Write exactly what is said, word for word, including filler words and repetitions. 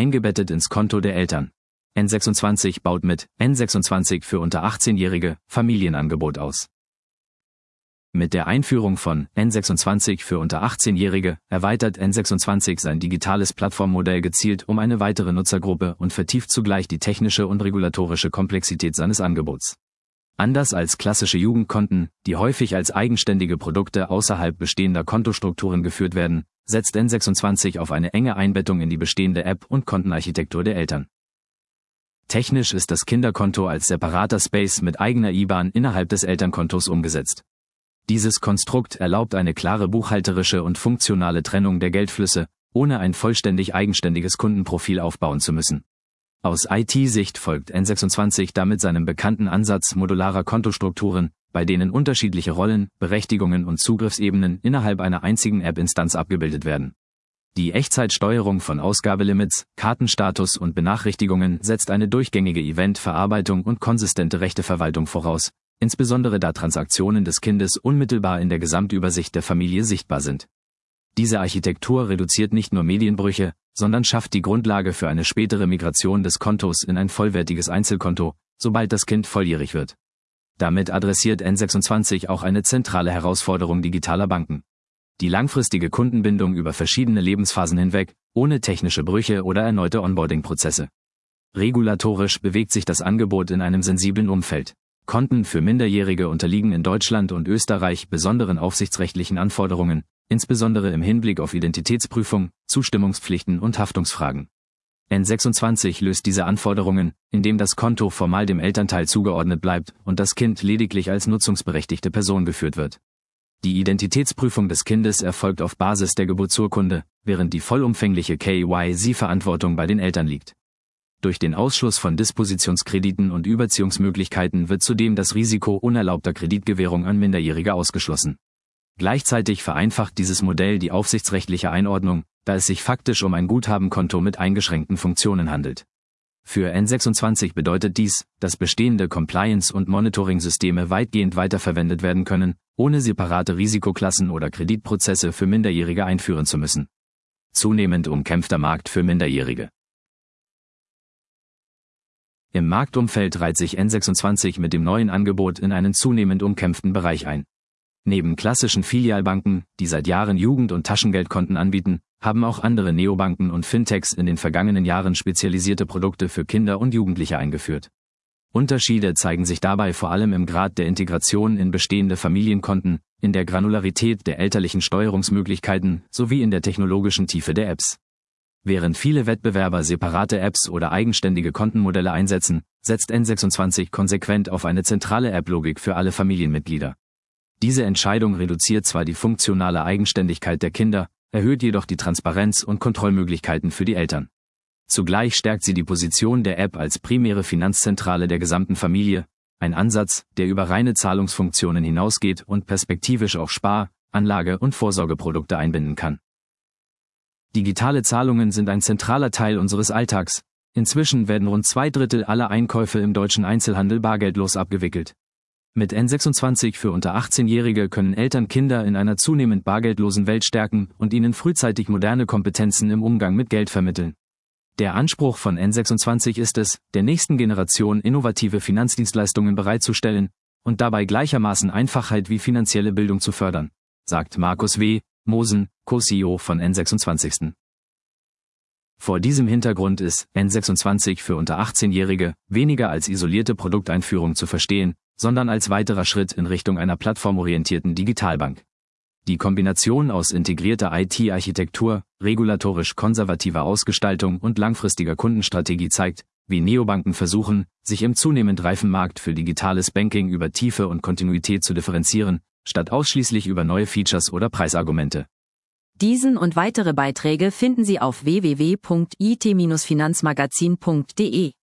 eingebettet ins Konto der Eltern. N sechsundzwanzig baut mit N sechsundzwanzig für unter achtzehnjährige Familienangebot aus. Mit der Einführung von N sechsundzwanzig für unter achtzehnjährige erweitert N sechsundzwanzig sein digitales Plattformmodell gezielt um eine weitere Nutzergruppe und vertieft zugleich die technische und regulatorische Komplexität seines Angebots. Anders als klassische Jugendkonten, die häufig als eigenständige Produkte außerhalb bestehender Kontostrukturen geführt werden, setzt N sechsundzwanzig auf eine enge Einbettung in die bestehende App- und Kontenarchitektur der Eltern. Technisch ist das Kinderkonto als separater Space mit eigener I B A N innerhalb des Elternkontos umgesetzt. Dieses Konstrukt erlaubt eine klare buchhalterische und funktionale Trennung der Geldflüsse, ohne ein vollständig eigenständiges Kundenprofil aufbauen zu müssen. Aus I T-Sicht folgt N sechsundzwanzig damit seinem bekannten Ansatz modularer Kontostrukturen, bei denen unterschiedliche Rollen, Berechtigungen und Zugriffsebenen innerhalb einer einzigen App-Instanz abgebildet werden. Die Echtzeitsteuerung von Ausgabelimits, Kartenstatus und Benachrichtigungen setzt eine durchgängige Eventverarbeitung und konsistente Rechteverwaltung voraus, insbesondere da Transaktionen des Kindes unmittelbar in der Gesamtübersicht der Familie sichtbar sind. Diese Architektur reduziert nicht nur Medienbrüche, sondern schafft die Grundlage für eine spätere Migration des Kontos in ein vollwertiges Einzelkonto, sobald das Kind volljährig wird. Damit adressiert N sechsundzwanzig auch eine zentrale Herausforderung digitaler Banken: die langfristige Kundenbindung über verschiedene Lebensphasen hinweg, ohne technische Brüche oder erneute Onboarding-Prozesse. Regulatorisch bewegt sich das Angebot in einem sensiblen Umfeld. Konten für Minderjährige unterliegen in Deutschland und Österreich besonderen aufsichtsrechtlichen Anforderungen, insbesondere im Hinblick auf Identitätsprüfung, Zustimmungspflichten und Haftungsfragen. N sechsundzwanzig löst diese Anforderungen, indem das Konto formal dem Elternteil zugeordnet bleibt und das Kind lediglich als nutzungsberechtigte Person geführt wird. Die Identitätsprüfung des Kindes erfolgt auf Basis der Geburtsurkunde, während die vollumfängliche K Y C-Verantwortung bei den Eltern liegt. Durch den Ausschluss von Dispositionskrediten und Überziehungsmöglichkeiten wird zudem das Risiko unerlaubter Kreditgewährung an Minderjährige ausgeschlossen. Gleichzeitig vereinfacht dieses Modell die aufsichtsrechtliche Einordnung, da es sich faktisch um ein Guthabenkonto mit eingeschränkten Funktionen handelt. Für N sechsundzwanzig bedeutet dies, dass bestehende Compliance- und Monitoring-Systeme weitgehend weiterverwendet werden können, ohne separate Risikoklassen oder Kreditprozesse für Minderjährige einführen zu müssen. Zunehmend umkämpfter Markt für Minderjährige. Im Marktumfeld reiht sich N sechsundzwanzig mit dem neuen Angebot in einen zunehmend umkämpften Bereich ein. Neben klassischen Filialbanken, die seit Jahren Jugend- und Taschengeldkonten anbieten, haben auch andere Neobanken und Fintechs in den vergangenen Jahren spezialisierte Produkte für Kinder und Jugendliche eingeführt. Unterschiede zeigen sich dabei vor allem im Grad der Integration in bestehende Familienkonten, in der Granularität der elterlichen Steuerungsmöglichkeiten sowie in der technologischen Tiefe der Apps. Während viele Wettbewerber separate Apps oder eigenständige Kontenmodelle einsetzen, setzt N sechsundzwanzig konsequent auf eine zentrale App-Logik für alle Familienmitglieder. Diese Entscheidung reduziert zwar die funktionale Eigenständigkeit der Kinder, erhöht jedoch die Transparenz und Kontrollmöglichkeiten für die Eltern. Zugleich stärkt sie die Position der App als primäre Finanzzentrale der gesamten Familie, ein Ansatz, der über reine Zahlungsfunktionen hinausgeht und perspektivisch auch Spar-, Anlage- und Vorsorgeprodukte einbinden kann. Digitale Zahlungen sind ein zentraler Teil unseres Alltags. Inzwischen werden rund zwei Drittel aller Einkäufe im deutschen Einzelhandel bargeldlos abgewickelt. Mit N sechsundzwanzig für unter achtzehnjährige können Eltern Kinder in einer zunehmend bargeldlosen Welt stärken und ihnen frühzeitig moderne Kompetenzen im Umgang mit Geld vermitteln. Der Anspruch von N sechsundzwanzig ist es, der nächsten Generation innovative Finanzdienstleistungen bereitzustellen und dabei gleichermaßen Einfachheit wie finanzielle Bildung zu fördern, sagt Markus W. Mosen, Co-C E O von N sechsundzwanzig. Vor diesem Hintergrund ist N sechsundzwanzig für unter achtzehnjährige weniger als isolierte Produkteinführung zu verstehen, sondern als weiterer Schritt in Richtung einer plattformorientierten Digitalbank. Die Kombination aus integrierter I T-Architektur, regulatorisch konservativer Ausgestaltung und langfristiger Kundenstrategie zeigt, wie Neobanken versuchen, sich im zunehmend reifen Markt für digitales Banking über Tiefe und Kontinuität zu differenzieren, statt ausschließlich über neue Features oder Preisargumente. Diesen und weitere Beiträge finden Sie auf w w w punkt i t Bindestrich finanzmagazin punkt de.